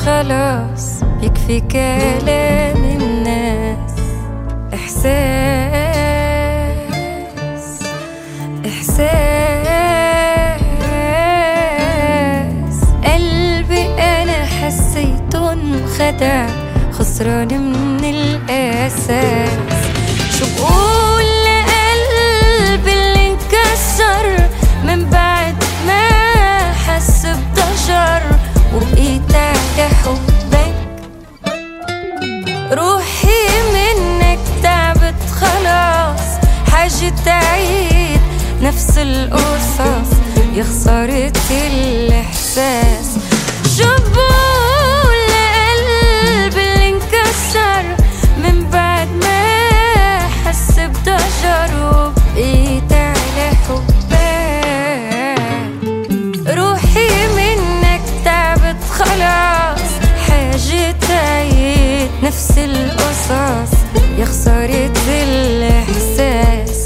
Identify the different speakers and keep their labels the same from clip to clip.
Speaker 1: خلاص يكفي كلام الناس. إحساس قلبي أنا حسيته انخدع، خسران من الأساس. شو بقول لقلبي اللي انكسر من بعد ما حس بضجر، وبقيت على حبك. روحي منك تعبت خلاص، حاجة تعيد نفس القصص، يا خسارة الإحساس. شو بقول لقلبي اللي انكسر من بعد ما حس بضجر، وبقيت على حبك. روحي منك تعبت خلاص، حاجة تعيد نفس القصص، يا خسارة الإحساس.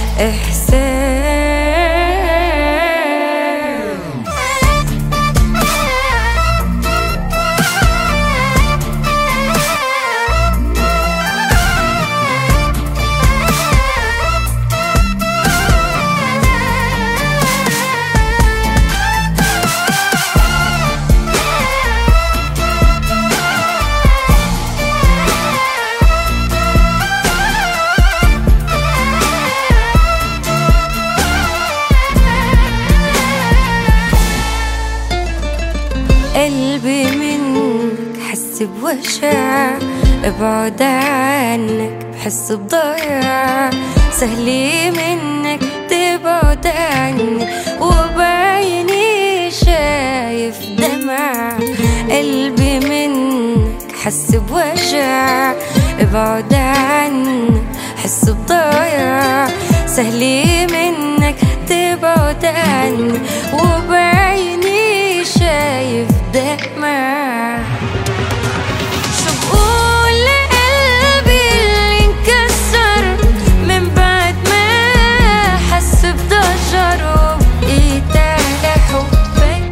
Speaker 1: قلبي منك حس بوجع، ابعد عنك بحس بضياع. سهلي منك تبعد عني، وبعيني شايف دمع. قلبي منك حس بوجع، ابعد عني حس بضياع. سهلي منك تبعد عني، وبعيني شايف دمع. شو بقول لقلبي اللي انكسر من بعد ما حس بضجر، وبقيت على حبك.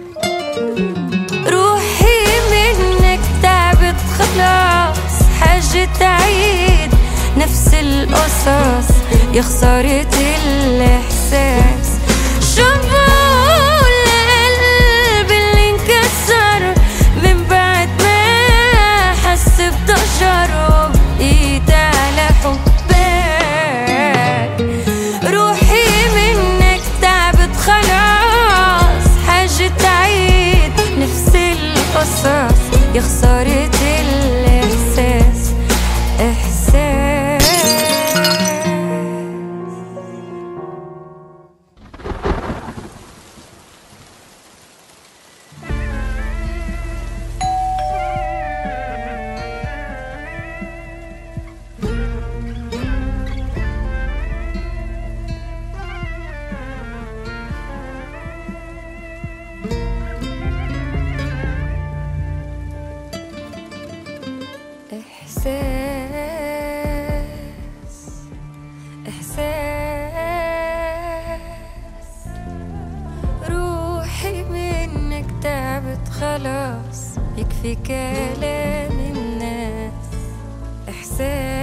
Speaker 1: روحي منك تعبت خلاص، حاجة تعيد نفس القصص، يا خسارة الإحساس. شو بقول لقلبي اللي انكسر من بعد ما حس بضجر، وبقيت على حبك. روحي منك تعبت خلاص، حاجة تعيد نفس القصص، يا خسارة الإحساس. إحساس روحي منك تعبت خلاص، يكفي كلام الناس. إحساس